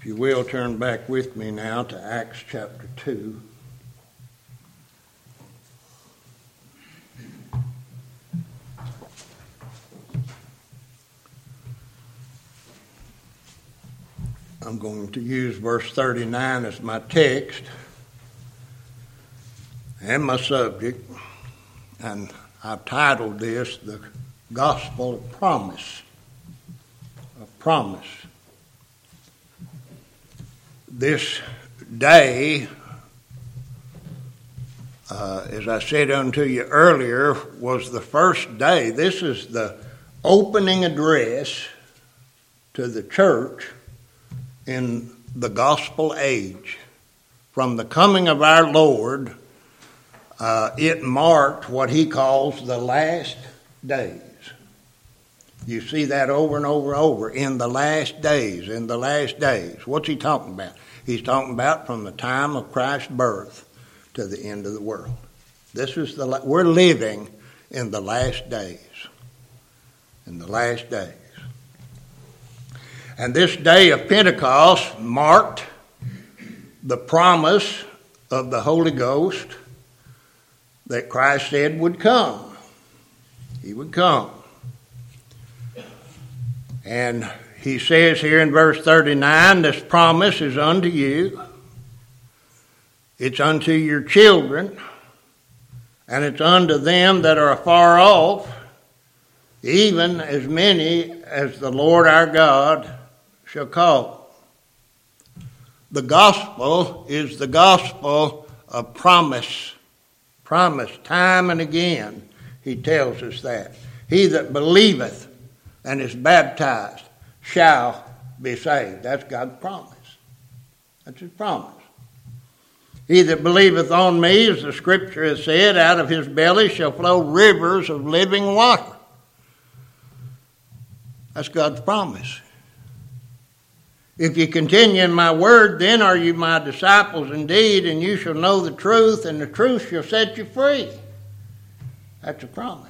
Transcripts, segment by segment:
you will, turn back with me now to Acts chapter 2. I'm going to use verse 39 as my text and my subject, and I've titled this, The Gospel of Promise. Of promise. This day, as I said unto you earlier, was the first day. This is the opening address to the church in the gospel age. From the coming of our Lord, it marked what he calls the last days. You see that over and over and over. In the last days, in the last days. What's he talking about? He's talking about from the time of Christ's birth to the end of the world. We're living in the last days. In the last days. And this day of Pentecost marked the promise of the Holy Ghost that Christ said would come. He would come. And he says here in verse 39, this promise is unto you, it's unto your children, and it's unto them that are afar off, even as many as the Lord our God shall call. The gospel is the gospel of promise. Promise, time and again, he tells us that. He that believeth and is baptized shall be saved. That's God's promise. That's his promise. He that believeth on me, as the scripture has said, out of his belly shall flow rivers of living water. That's God's promise. If you continue in my word, then are you my disciples indeed, and you shall know the truth, and the truth shall set you free. That's a promise.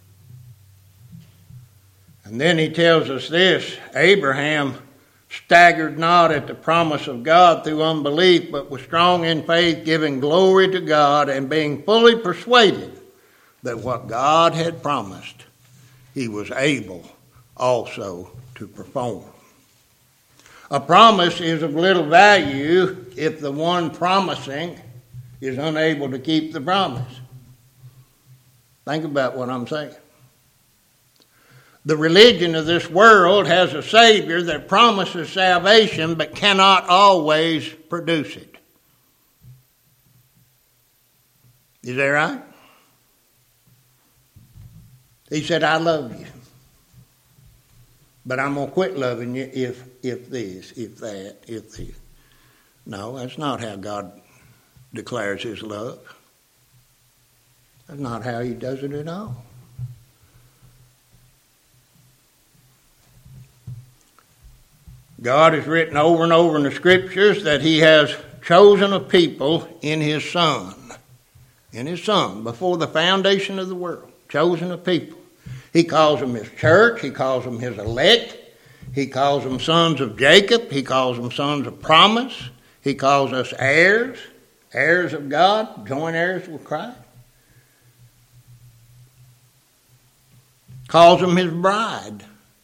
And then he tells us this, Abraham staggered not at the promise of God through unbelief, but was strong in faith, giving glory to God, and being fully persuaded that what God had promised, he was able also to perform. A promise is of little value if the one promising is unable to keep the promise. Think about what I'm saying. The religion of this world has a Savior that promises salvation but cannot always produce it. Is that right? He said, I love you. But I'm going to quit loving you if this, if that, if this. No, that's not how God declares his love. That's not how he does it at all. God has written over and over in the scriptures that he has chosen a people in his Son. In his Son, before the foundation of the world. Chosen a people. He calls them his church. He calls them his elect. He calls them sons of Jacob. He calls them sons of promise. He calls us heirs, heirs of God, joint heirs with Christ. Calls them his bride.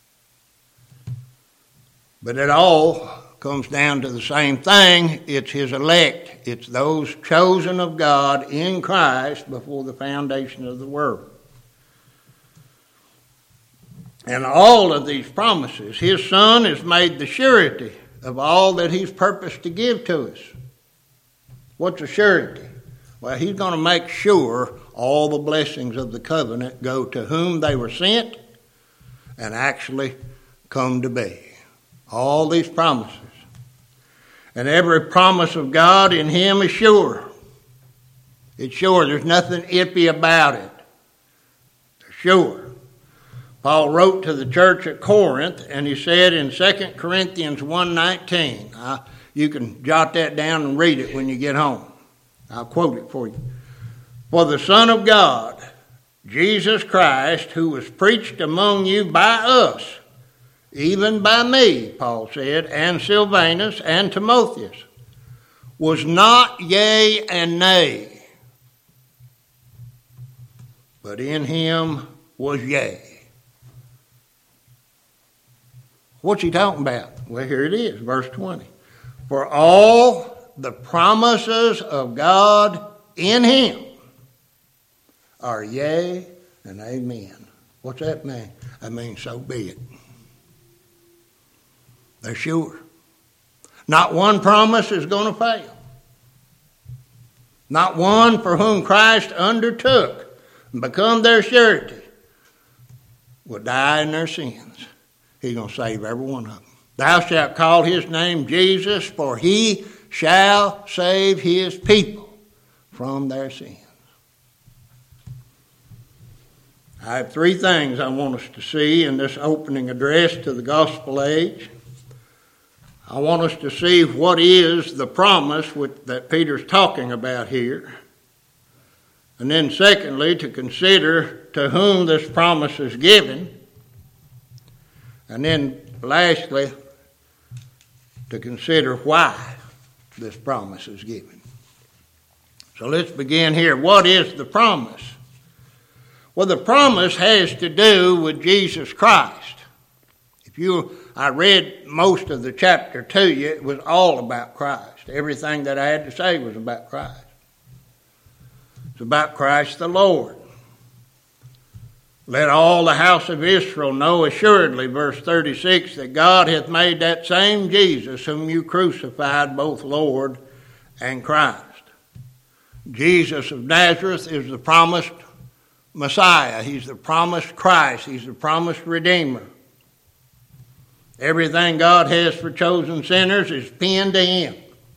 But it all comes down to the same thing. It's his elect. It's those chosen of God in Christ before the foundation of the world. And all of these promises, his Son is made the surety of all that he's purposed to give to us. What's a surety? Well, he's going to make sure all the blessings of the covenant go to whom they were sent and actually come to be. All these promises. And every promise of God in him is sure. It's sure. There's nothing iffy about it. It's sure. Paul wrote to the church at Corinth, and he said in 2 Corinthians 1:19, you can jot that down and read it when you get home. I'll quote it for you. For the Son of God, Jesus Christ, who was preached among you by us, even by me, Paul said, and Silvanus and Timotheus, was not yea and nay, but in him was yea. What's he talking about? Well, here it is, verse 20. For all the promises of God in him are yea and amen. What's that mean? That means so be it. They're sure. Not one promise is going to fail. Not one for whom Christ undertook and become their surety will die in their sins. He's going to save every one of them. Thou shalt call his name Jesus, for he shall save his people from their sins. I have three things I want us to see in this opening address to the gospel age. I want us to see what is the promise that Peter's talking about here. And then secondly, to consider to whom this promise is given. And then lastly, to consider why this promise is given. So let's begin here. What is the promise? Well, the promise has to do with Jesus Christ. I read most of the chapter to you. It was all about Christ. Everything that I had to say was about Christ. It's about Christ the Lord. Let all the house of Israel know assuredly, verse 36, that God hath made that same Jesus whom you crucified both Lord and Christ. Jesus of Nazareth is the promised Messiah. He's the promised Christ. He's the promised Redeemer. Everything God has for chosen sinners is pinned to him.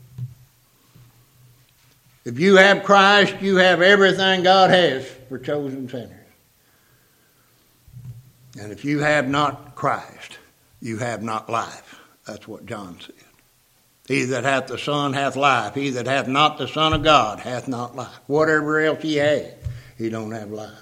If you have Christ, you have everything God has for chosen sinners. And if you have not Christ, you have not life. That's what John said. He that hath the Son hath life. He that hath not the Son of God hath not life. Whatever else he had, he don't have life.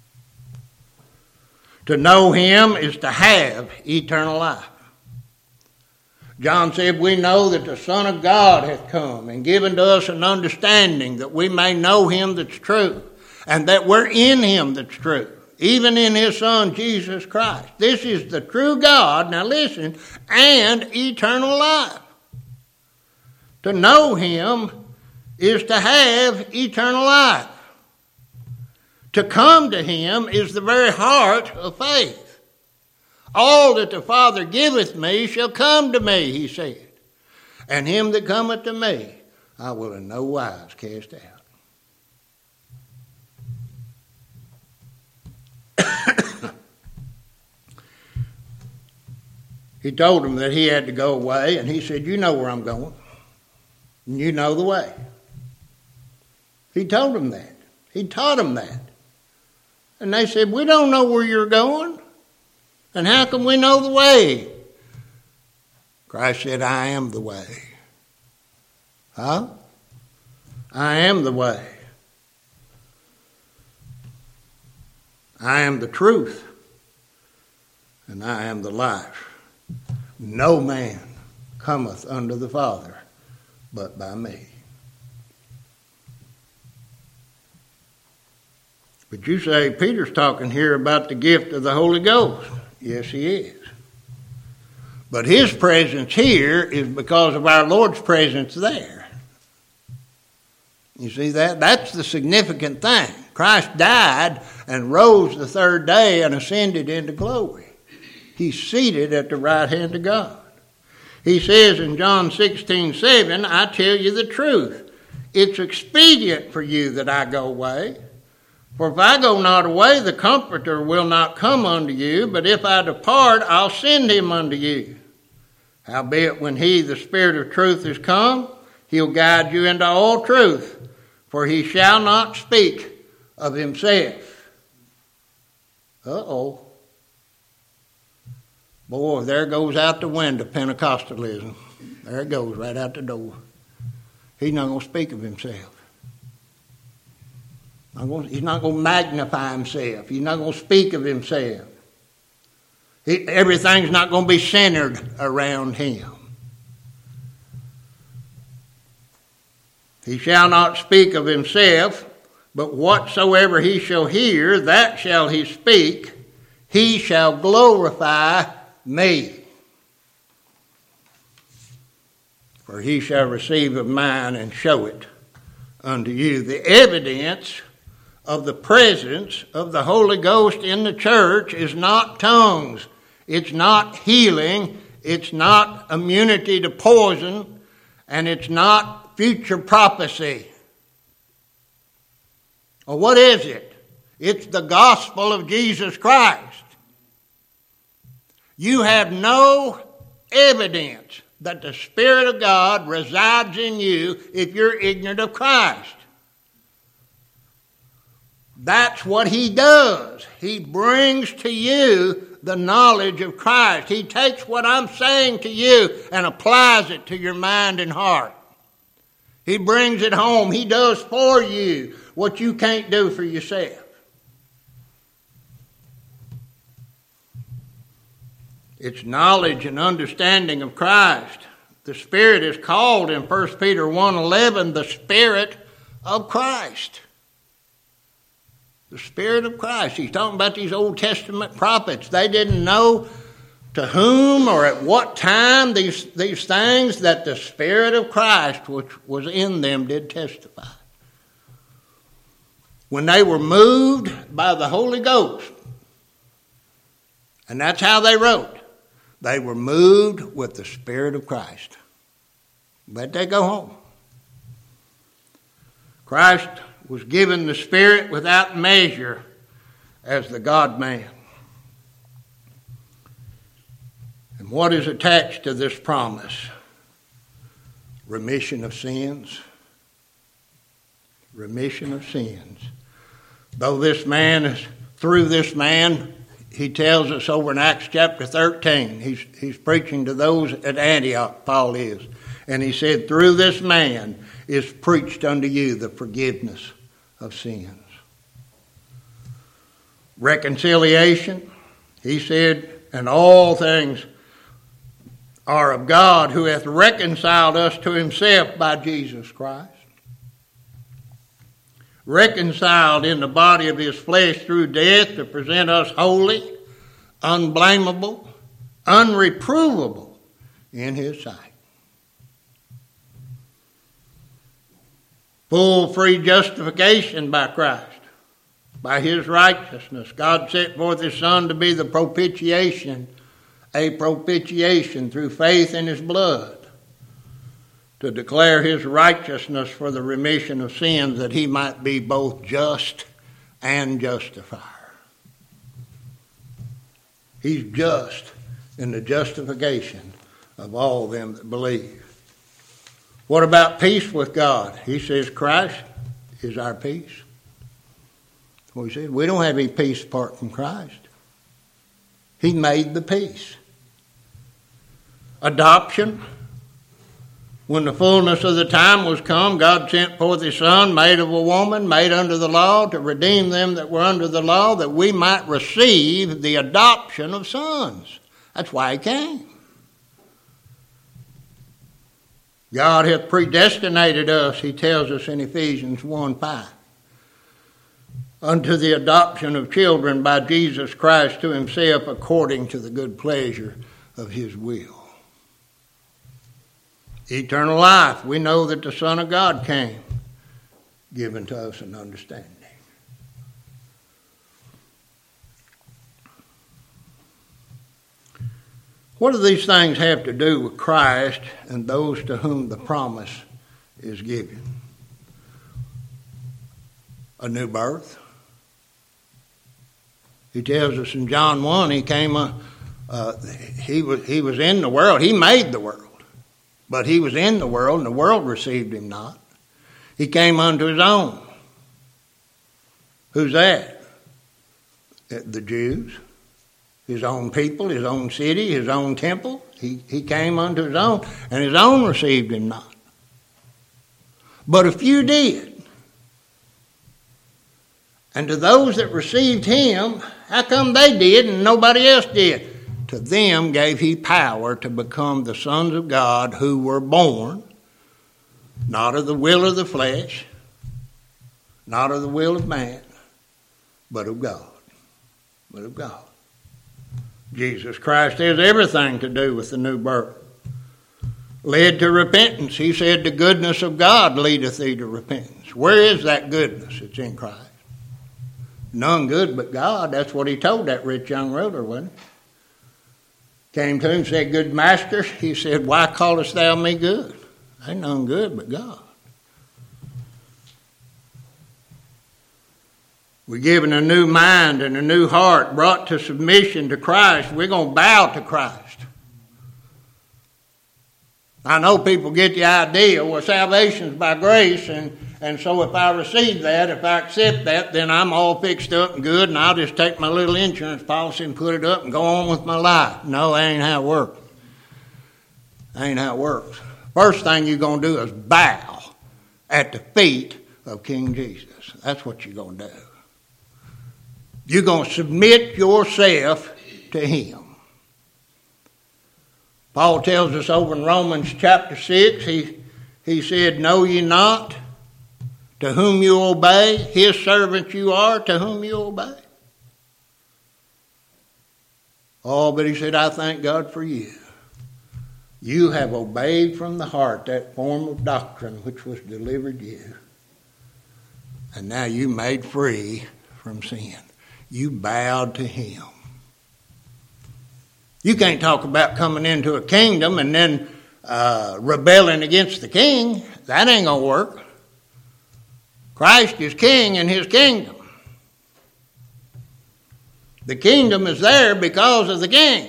To know him is to have eternal life. John said, we know that the Son of God hath come and given to us an understanding that we may know him that's true, and that we're in him that's true, even in his Son, Jesus Christ. This is the true God, now listen, and eternal life. To know him is to have eternal life. To come to him is the very heart of faith. All that the Father giveth me shall come to me, he said. And him that cometh to me, I will in no wise cast out. He told him that he had to go away, and he said, you know where I'm going, and you know the way. He told them that. He taught them that. And they said, we don't know where you're going. And how can we know the way? Christ said, I am the way. Huh? I am the way. I am the truth. And I am the life. No man cometh unto the Father but by me. But you say, Peter's talking here about the gift of the Holy Ghost. Yes, he is. But his presence here is because of our Lord's presence there. You see that? That's the significant thing. Christ died and rose the third day and ascended into glory. He's seated at the right hand of God. He says in John 16:7, I tell you the truth. It's expedient for you that I go away. For if I go not away, the Comforter will not come unto you, but if I depart, I'll send him unto you. Howbeit, when he, the Spirit of truth, is come, he'll guide you into all truth, for he shall not speak of himself. Uh-oh. Boy, there goes out the window Pentecostalism. There it goes, right out the door. He's not going to speak of himself. He's not going to magnify himself. He's not going to speak of himself. Everything's not going to be centered around him. He shall not speak of himself, but whatsoever he shall hear, that shall he speak. He shall glorify me. For he shall receive of mine and show it unto you. The evidence of the presence of the Holy Ghost in the church is not tongues. It's not healing. It's not immunity to poison. And it's not future prophecy. Well, what is it? It's the gospel of Jesus Christ. You have no evidence that the Spirit of God resides in you if you're ignorant of Christ. That's what he does. He brings to you the knowledge of Christ. He takes what I'm saying to you and applies it to your mind and heart. He brings it home. He does for you what you can't do for yourself. It's knowledge and understanding of Christ. The Spirit is called in 1 Peter 1:11 the Spirit of Christ. The Spirit of Christ. He's talking about these Old Testament prophets. They didn't know to whom or at what time these things that the Spirit of Christ, which was in them, did testify. When they were moved by the Holy Ghost, and that's how they wrote, they were moved with the Spirit of Christ. But they go home. Christ was given the Spirit without measure as the God-man. And what is attached to this promise? Remission of sins. Remission of sins. Though this man is, through this man, he tells us over in Acts chapter 13, he's preaching to those at Antioch, Paul is. And he said, through this man is preached unto you the forgiveness of sins. Reconciliation, he said, and all things are of God, who hath reconciled us to himself by Jesus Christ. Reconciled in the body of his flesh through death to present us holy, unblameable, unreprovable in his sight. Full free justification by Christ. By his righteousness, God sent forth his Son to be the propitiation, a propitiation through faith in his blood, to declare his righteousness for the remission of sins, that he might be both just and justifier. He's just in the justification of all them that believe. What about peace with God? He says Christ is our peace. Well, he said we don't have any peace apart from Christ. He made the peace. Adoption. When the fullness of the time was come, God sent forth his Son, made of a woman, made under the law, to redeem them that were under the law, that we might receive the adoption of sons. That's why he came. God hath predestinated us, he tells us in Ephesians 1:5, unto the adoption of children by Jesus Christ to himself, according to the good pleasure of his will. Eternal life. We know that the Son of God came, given to us an understanding. What do these things have to do with Christ and those to whom the promise is given? A new birth. He tells us in John 1, he came, he was in the world. He made the world. But he was in the world, and the world received him not. He came unto his own. Who's that? The Jews. His own people, his own city, his own temple. He came unto his own, and his own received him not. But a few did. And to those that received him, how come they did and nobody else did? to them gave he power to become the sons of God, who were born, not of the will of the flesh, not of the will of man, but of God. But of God. Jesus Christ has everything to do with the new birth. Led to repentance. He said, the goodness of God leadeth thee to repentance. Where is that goodness? It's in Christ. None good but God. That's what he told that rich young ruler, wasn't he? Came to him and said, good master. He said, why callest thou me good? Ain't none good but God. We're given a new mind and a new heart, brought to submission to Christ. We're going to bow to Christ. I know people get the idea, well, salvation's by grace, and so if I receive that, if I accept that, then I'm all fixed up and good, and I'll just take my little insurance policy and put it up and go on with my life. No, that ain't how it works. That ain't how it works. First thing you're going to do is bow at the feet of King Jesus. That's what you're going to do. You're going to submit yourself to him. Paul tells us over in Romans chapter 6, he said, know ye not to whom you obey? His servants you are, to whom you obey. Oh, but he said, I thank God for you. You have obeyed from the heart that form of doctrine which was delivered you. And now you made free from sin. You bowed to him. You can't talk about coming into a kingdom and then rebelling against the king. That ain't going to work. Christ is king in his kingdom. The kingdom is there because of the king.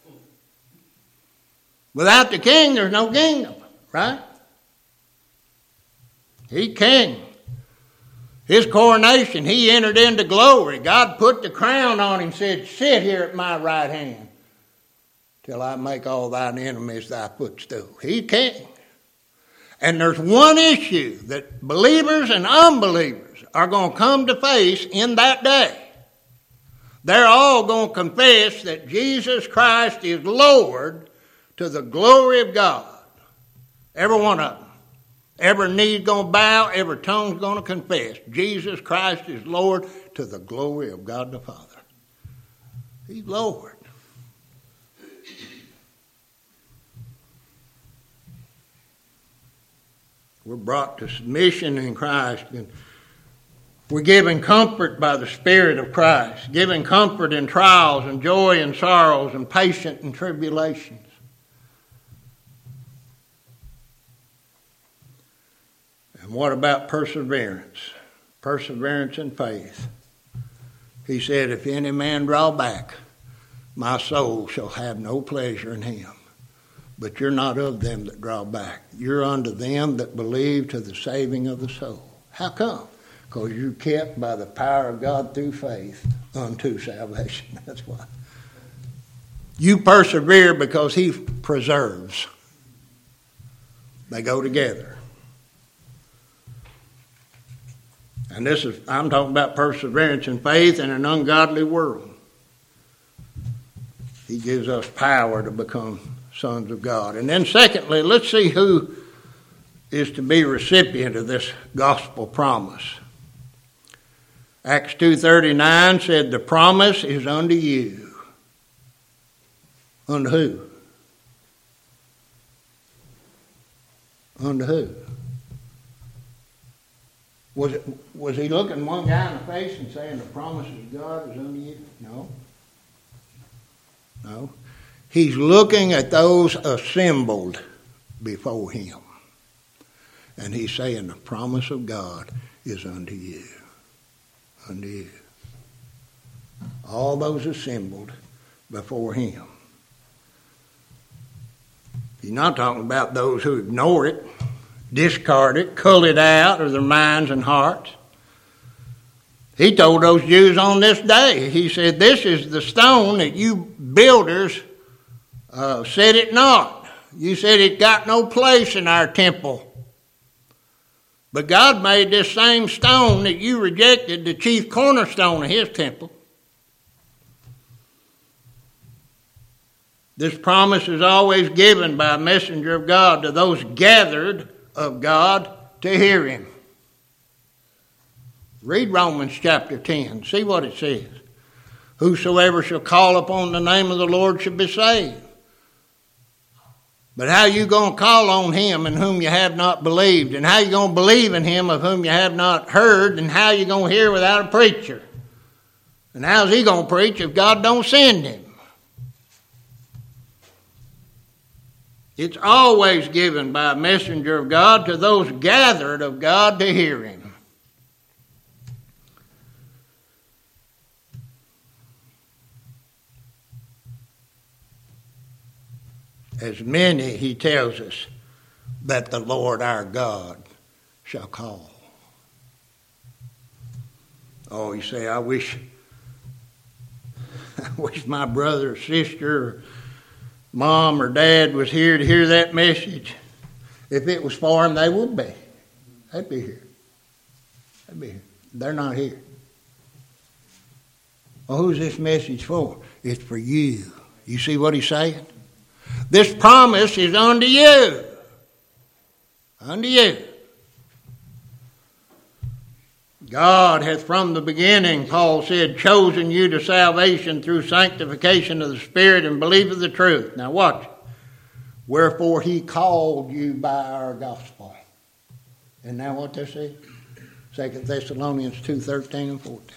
Without the king, there's no kingdom, right? He's king. His coronation, he entered into glory. God put the crown on him and said, sit here at my right hand till I make all thine enemies thy footstool. He's king. And there's one issue that believers and unbelievers are going to come to face in that day. They're all going to confess that Jesus Christ is Lord to the glory of God. Every one of them. Every knee's going to bow, every tongue's going to confess. Jesus Christ is Lord to the glory of God the Father. He's Lord. We're brought to submission in Christ, and we're given comfort by the Spirit of Christ, given comfort in trials and joy and sorrows and patience and tribulations. And what about perseverance? Perseverance in faith. He said, if any man draw back, my soul shall have no pleasure in him. But you're not of them that draw back. You're unto them that believe to the saving of the soul. How come? Because you're kept by the power of God through faith unto salvation. That's why. You persevere because he preserves. They go together. And I'm talking about perseverance in faith in an ungodly world. He gives us power to become sons of God. And then secondly, let's see who is to be recipient of this gospel promise. Acts 2:39 said, the promise is unto you. Unto who? Unto who? Was he looking one guy in the face and saying the promise of God is unto you? No. No. He's looking at those assembled before him. And he's saying the promise of God is unto you. Unto you. All those assembled before him. He's not talking about those who ignore it, discard it, cull it out of their minds and hearts. He told those Jews on this day, he said, this is the stone that you builders said it not. You said it got no place in our temple. But God made this same stone that you rejected the chief cornerstone of his temple. This promise is always given by a messenger of God to those gathered of God to hear him. Read Romans chapter 10. See what it says. Whosoever shall call upon the name of the Lord shall be saved. But how you going to call on him in whom you have not believed? And how you going to believe in him of whom you have not heard? And how you going to hear without a preacher? And how's he going to preach if God don't send him? It's always given by a messenger of God to those gathered of God to hear him. As many, he tells us, that the Lord our God shall call. Oh, you say, I wish my brother or sister or mom or dad was here to hear that message. If it was for them, they would be. They'd be here. They'd be here. They're not here. Well, who's this message for? It's for you. You see what he's saying? This promise is unto you. Unto you. God hath from the beginning, Paul said, chosen you to salvation through sanctification of the Spirit and belief of the truth. Now watch. Wherefore he called you by our gospel. Isn't that what this is? 2 Thessalonians 2:13 and 14.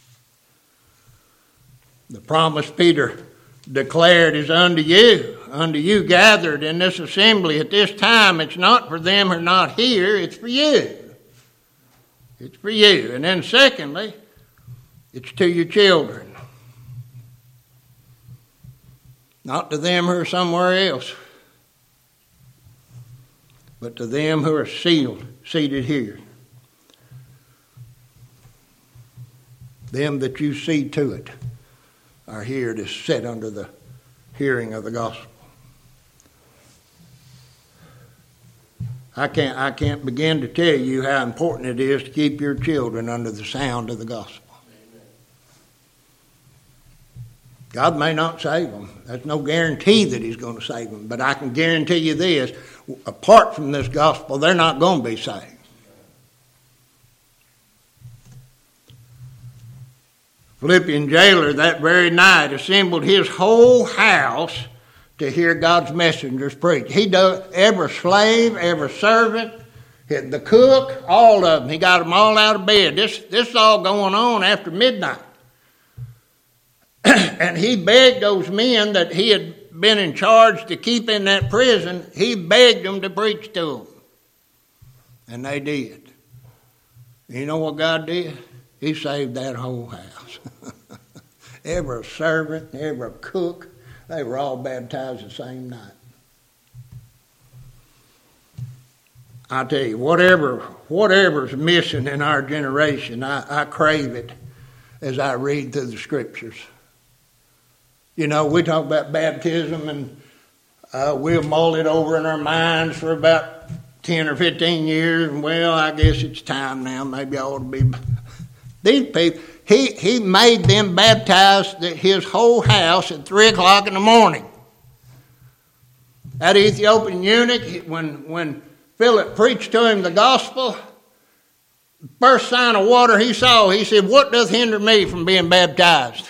The promise Peter declared is unto you gathered in this assembly at this time. It's not for them who are not here, it's for you. It's for you. And then secondly, it's to your children. Not to them who are somewhere else, but to them who are seated here. Them that you see to it are here to sit under the hearing of the gospel. I can't begin to tell you how important it is to keep your children under the sound of the gospel. God may not save them. There's no guarantee that he's going to save them. But I can guarantee you this, apart from this gospel, they're not going to be saved. Philippian jailer that very night assembled his whole house to hear God's messengers preach. He does every slave, every servant, the cook, all of them. He got them all out of bed. This is all going on after midnight. And he begged those men that he had been in charge to keep in that prison, he begged them to preach to them. And they did. You know what God did? He saved that whole house. Every servant, every cook, they were all baptized the same night. I tell you, whatever's missing in our generation, I crave it as I read through the scriptures. You know, we talk about baptism and we'll mull it over in our minds for about 10 or 15 years. And well, I guess it's time now. Maybe I ought to be. These people, he made them baptize his whole house at 3 o'clock in the morning. That Ethiopian eunuch, when Philip preached to him the gospel, first sign of water he saw, he said, "What doth hinder me from being baptized?"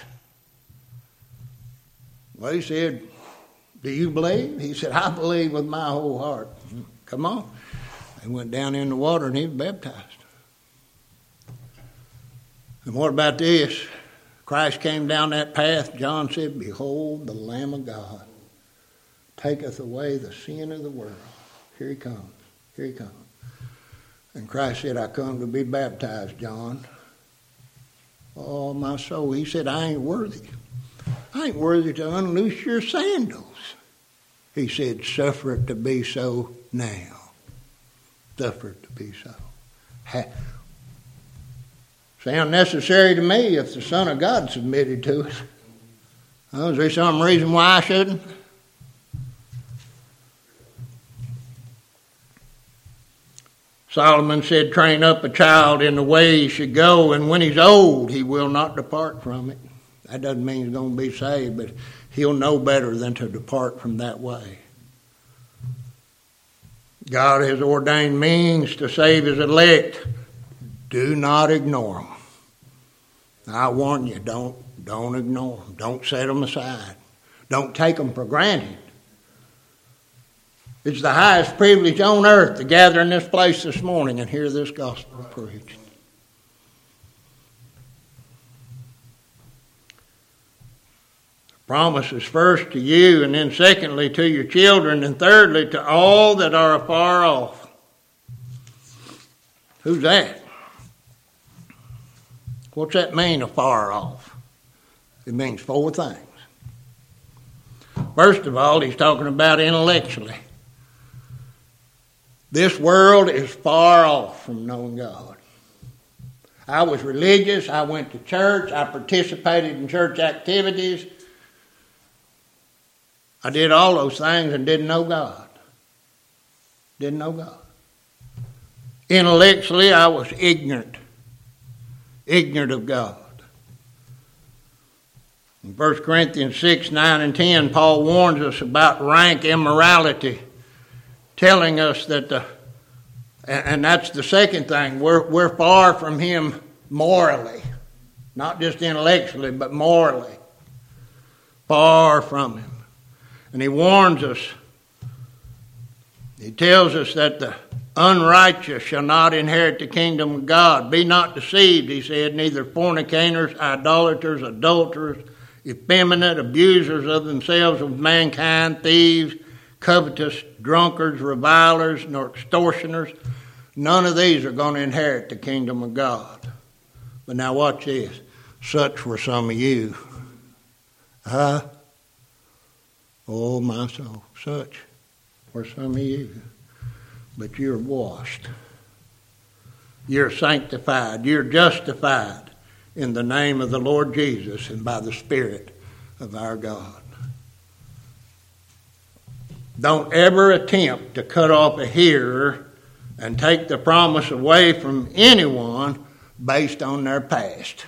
Well, he said, "Do you believe?" He said, "I believe with my whole heart." Come on. They went down in the water and he was baptized. And what about this? Christ came down that path. John said, "Behold the Lamb of God, taketh away the sin of the world." Here he comes. Here he comes. And Christ said, "I come to be baptized, John." Oh, my soul. He said, "I ain't worthy. I ain't worthy to unloose your sandals." He said, "Suffer it to be so now." Suffer it to be so. Sound necessary to me if the Son of God submitted to it. Oh, is there some reason why I shouldn't? Solomon said, "Train up a child in the way he should go, and when he's old, he will not depart from it." That doesn't mean he's going to be saved, but he'll know better than to depart from that way. God has ordained means to save his elect. Do not ignore them. I warn you, don't ignore them. Don't set them aside. Don't take them for granted. It's the highest privilege on earth to gather in this place this morning and hear this gospel preached. The promise is first to you, and then secondly to your children, and thirdly to all that are afar off. Who's that? What's that mean, afar off? It means four things. First of all, he's talking about intellectually. This world is far off from knowing God. I was religious. I went to church. I participated in church activities. I did all those things and didn't know God. Didn't know God. Intellectually, I was ignorant of God. In 1 Corinthians 6, 9, and 10, Paul warns us about rank immorality, telling us that and that's the second thing, we're far from him morally, not just intellectually, but morally. Far from him. And he warns us, he tells us that the unrighteous shall not inherit the kingdom of God. Be not deceived, he said, neither fornicators, idolaters, adulterers, effeminate, abusers of themselves with mankind, thieves, covetous, drunkards, revilers, nor extortioners. None of these are going to inherit the kingdom of God. But now watch this. Such were some of you. Oh, my soul. Such were some of you. But you're washed. You're sanctified. You're justified in the name of the Lord Jesus and by the Spirit of our God. Don't ever attempt to cut off a hearer and take the promise away from anyone based on their past.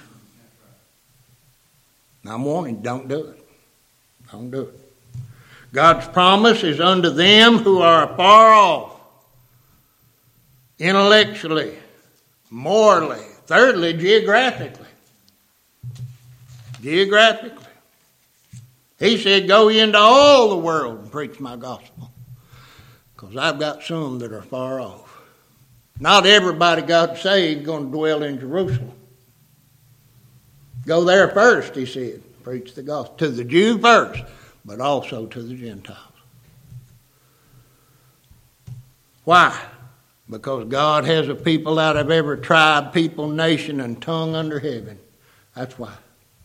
Now, I'm warning you, don't do it. Don't do it. God's promise is unto them who are afar off, intellectually, morally, thirdly, geographically. Geographically. He said, go into all the world and preach my gospel, because I've got some that are far off. Not everybody God saved going to dwell in Jerusalem. Go there first, he said. Preach the gospel. To the Jew first, but also to the Gentiles. Why? Because God has a people out of every tribe, people, nation, and tongue under heaven. That's why.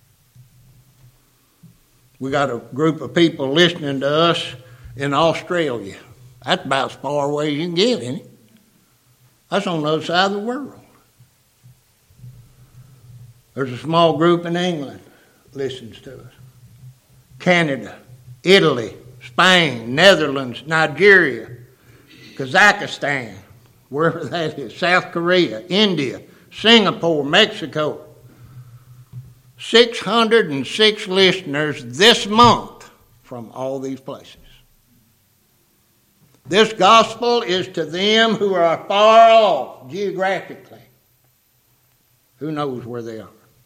We got a group of people listening to us in Australia. That's about as far away as you can get, isn't it? That's on the other side of the world. There's a small group in England that listens to us. Canada, Italy, Spain, Netherlands, Nigeria, Kazakhstan, wherever that is, South Korea, India, Singapore, Mexico. 606 listeners this month from all these places. This gospel is to them who are far off geographically. Who knows where they are?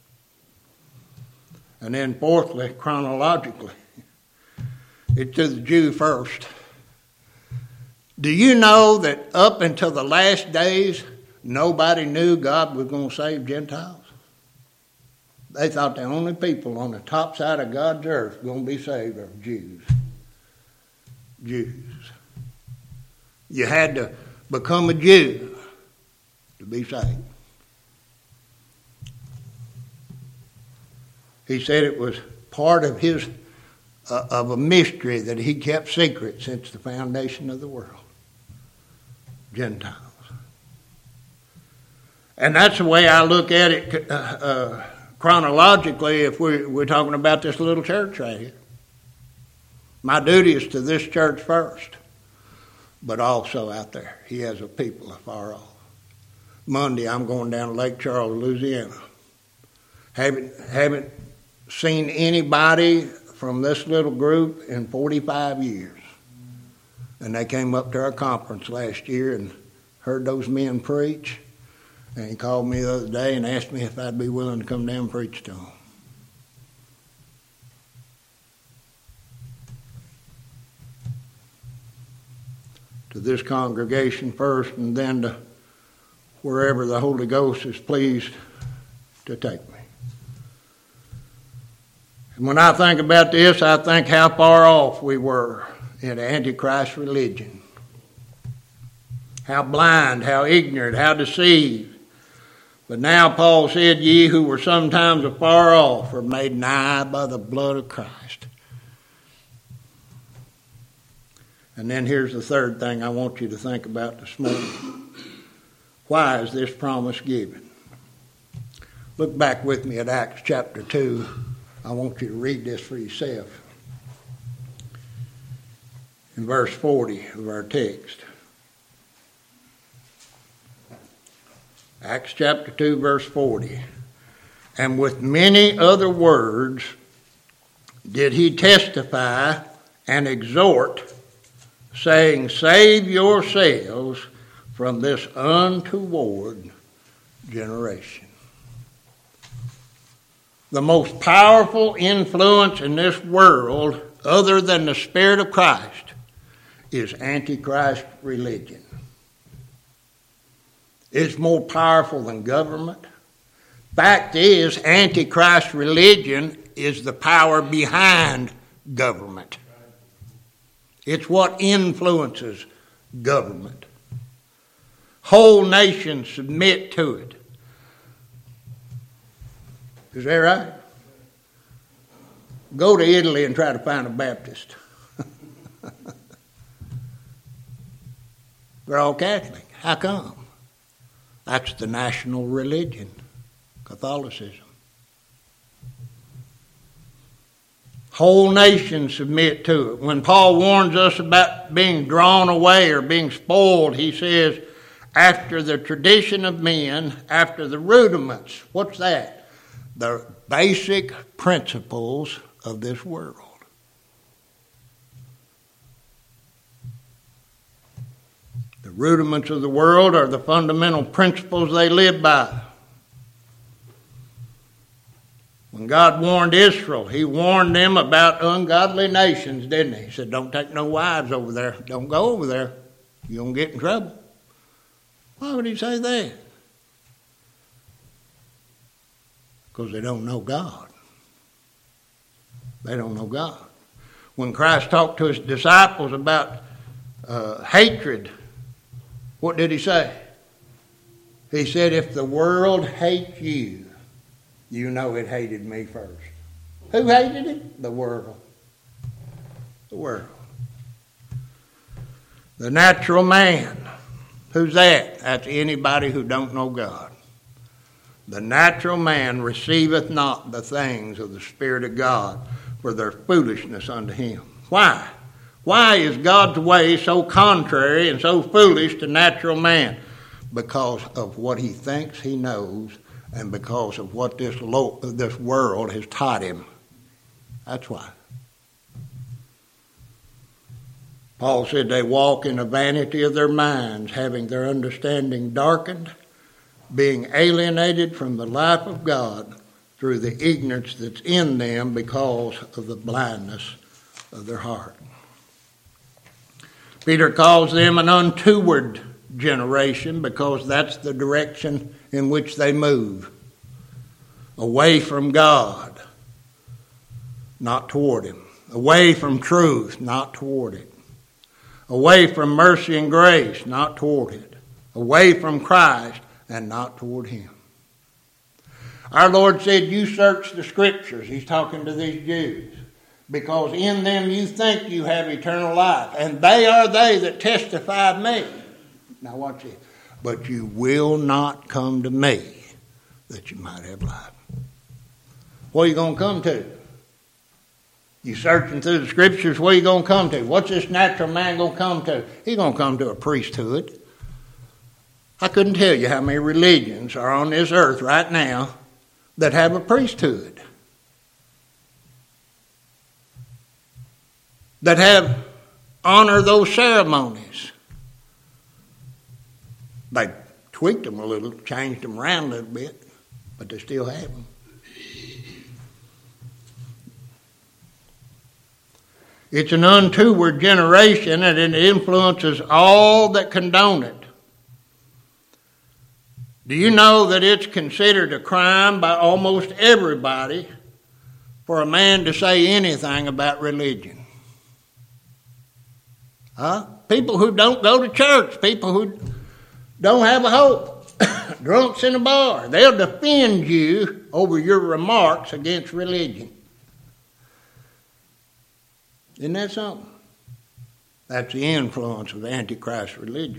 And then fourthly, chronologically, it's to the Jew first. Do you know that up until the last days, nobody knew God was going to save Gentiles? They thought the only people on the top side of God's earth going to be saved are Jews. Jews. You had to become a Jew to be saved. He said it was part of his of a mystery that he kept secret since the foundation of the world. Gentiles. And that's the way I look at it chronologically if we're talking about this little church right here. My duty is to this church first, but also out there. He has a people afar off. Monday, I'm going down to Lake Charles, Louisiana. Haven't seen anybody from this little group in 45 years. And they came up to our conference last year and heard those men preach. And he called me the other day and asked me if I'd be willing to come down and preach to them. To this congregation first, and then to wherever the Holy Ghost is pleased to take me. And when I think about this, I think how far off we were in Antichrist religion. How blind, how ignorant, how deceived. But now Paul said, ye who were sometimes afar off are made nigh by the blood of Christ. And then here's the third thing I want you to think about this morning. Why is this promise given? Look back with me at Acts chapter 2. I want you to read this for yourself. In verse 40 of our text. Acts chapter 2, verse 40. And with many other words did he testify and exhort, saying, save yourselves from this untoward generation. The most powerful influence in this world, other than the Spirit of Christ, is Antichrist religion. It's more powerful than government. Fact is, Antichrist religion is the power behind government. It's what influences government. Whole nations submit to it. Is that right? Go to Italy and try to find a Baptist. They're all Catholic. How come? That's the national religion, Catholicism. Whole nations submit to it. When Paul warns us about being drawn away or being spoiled, he says, after the tradition of men, after the rudiments. What's that? The basic principles of this world. The rudiments of the world are the fundamental principles they live by. When God warned Israel, he warned them about ungodly nations, didn't he? He said, don't take no wives over there. Don't go over there. You're going to get in trouble. Why would he say that? Because they don't know God. They don't know God. When Christ talked to his disciples about hatred, what did he say? He said, if the world hates you, you know it hated me first. Who hated it? The world. The world. The natural man. Who's that? That's anybody who don't know God. The natural man receiveth not the things of the Spirit of God, for their foolishness unto him. Why? Why is God's way so contrary and so foolish to natural man? Because of what he thinks he knows and because of what this world has taught him. That's why. Paul said they walk in the vanity of their minds, having their understanding darkened, being alienated from the life of God through the ignorance that's in them because of the blindness of their heart. Peter calls them an untoward generation because that's the direction in which they move. Away from God, not toward him. Away from truth, not toward it. Away from mercy and grace, not toward it. Away from Christ and not toward him. Our Lord said, you search the scriptures. He's talking to these Jews. Because in them you think you have eternal life. And they are they that testify of me. Now watch this. But you will not come to me that you might have life. What are you going to come to? You searching through the scriptures, what are you going to come to? What's this natural man going to come to? He's going to come to a priesthood. I couldn't tell you how many religions are on this earth right now that have a priesthood. that honor those ceremonies. They tweaked them a little, changed them around a little bit, but they still have them. It's an untoward generation, and it influences all that condone it. Do you know that it's considered a crime by almost everybody for a man to say anything about religion? People who don't go to church, people who don't have a hope, drunks in a bar, they'll defend you over your remarks against religion. Isn't that something? That's the influence of the Antichrist religion.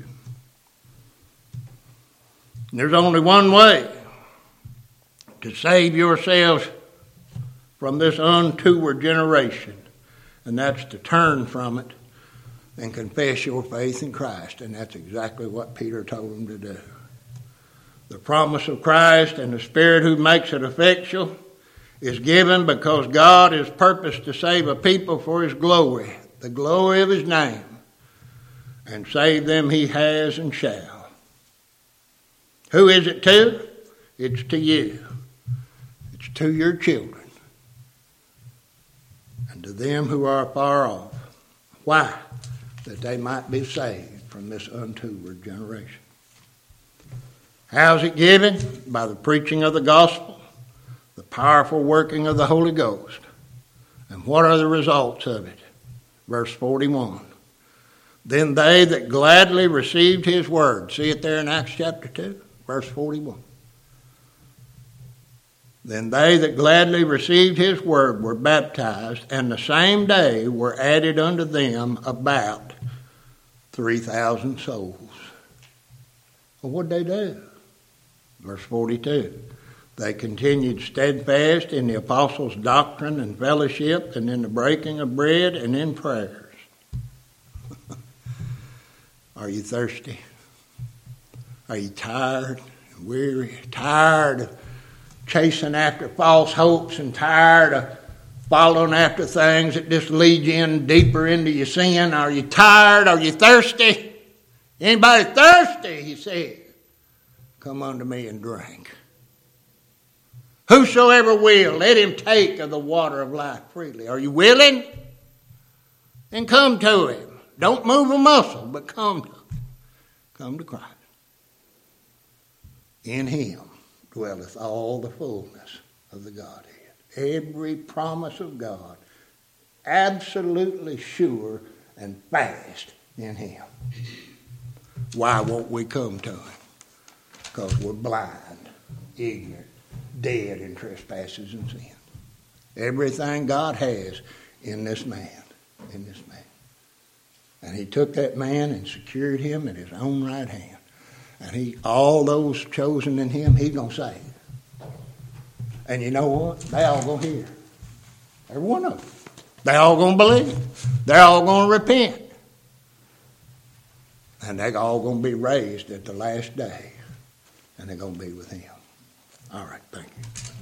And there's only one way to save yourselves from this untoward generation, and that's to turn from it and confess your faith in Christ. And that's exactly what Peter told them to do. The promise of Christ and the Spirit who makes it effectual is given because God has purposed to save a people for His glory, the glory of His name, and save them He has and shall. Who is it to? It's to you. It's to your children and to them who are far off. Why? That they might be saved from this untoward generation. How is it given? By the preaching of the gospel, the powerful working of the Holy Ghost. And what are the results of it? Verse 41. Then they that gladly received His word. See it there in Acts chapter 2, verse 41. Then they that gladly received His word were baptized, and the same day were added unto them about 3,000 souls. Well, what did they do? Verse 42. They continued steadfast in the apostles' doctrine and fellowship, and in the breaking of bread and in prayers. Are you thirsty? Are you tired and weary? Tired of chasing after false hopes and tired of following after things that just lead you in deeper into your sin? Are you tired? Are you thirsty? Anybody thirsty? He said, come unto me and drink. Whosoever will, let him take of the water of life freely. Are you willing? Then come to Him. Don't move a muscle, but come to Him. Come to Christ. In Him dwelleth all the fullness of the Godhead. Every promise of God, absolutely sure and fast in Him. Why won't we come to Him? Because we're blind, ignorant, dead in trespasses and sin. Everything God has in this man. And He took that man and secured him in His own right hand. And all those chosen in Him, He's going to save. And you know what? They all going to hear. Every one of them. They all going to believe. They're all going to repent. And they're all going to be raised at the last day. And they're going to be with Him. All right, thank you.